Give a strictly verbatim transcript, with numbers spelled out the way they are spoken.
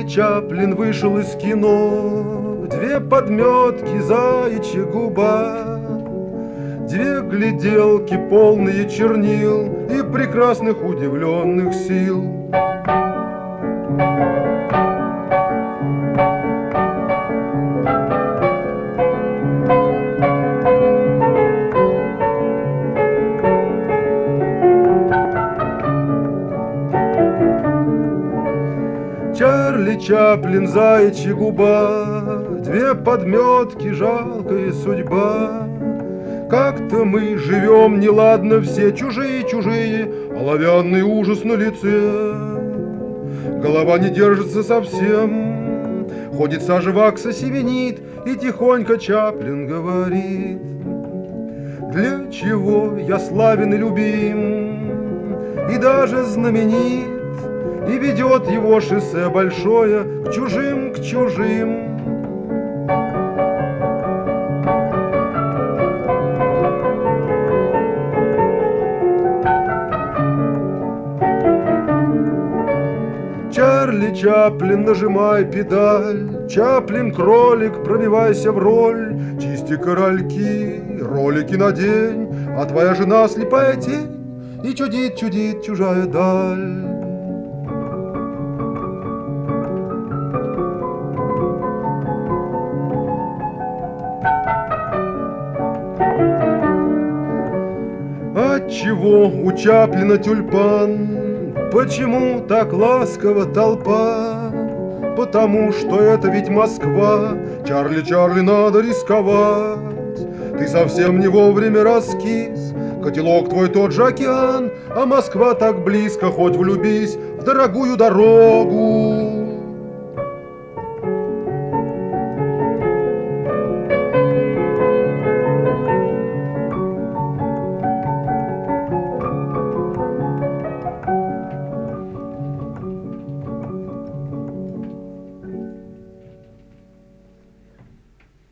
Чаплин вышел из кино, две подметки, заячья губа, две гляделки, полные чернил и прекрасных удивленных сил. Чарли Чаплин, заячья губа, две подметки, жалкая судьба. Как-то мы живем неладно все, чужие-чужие, оловянный ужас на лице. Голова не держится совсем, ходит сажа вакса, семенит, и тихонько Чаплин говорит: для чего я славен и любим, и даже знаменит, и ведет его шоссе большое к чужим, к чужим. Чарли Чаплин, нажимай педаль, Чаплин кролик, пробивайся в роль, чисти корольки, ролики надень, а твоя жена слепая тень, и чудит, чудит чужая даль. Отчего у Чаплина тюльпан? Почему так ласково толпа? Потому что это ведь Москва. Чарли, Чарли, надо рисковать. Ты совсем не вовремя раскис. Котелок твой тот же океан, а Москва так близко, хоть влюбись в дорогую дорогу.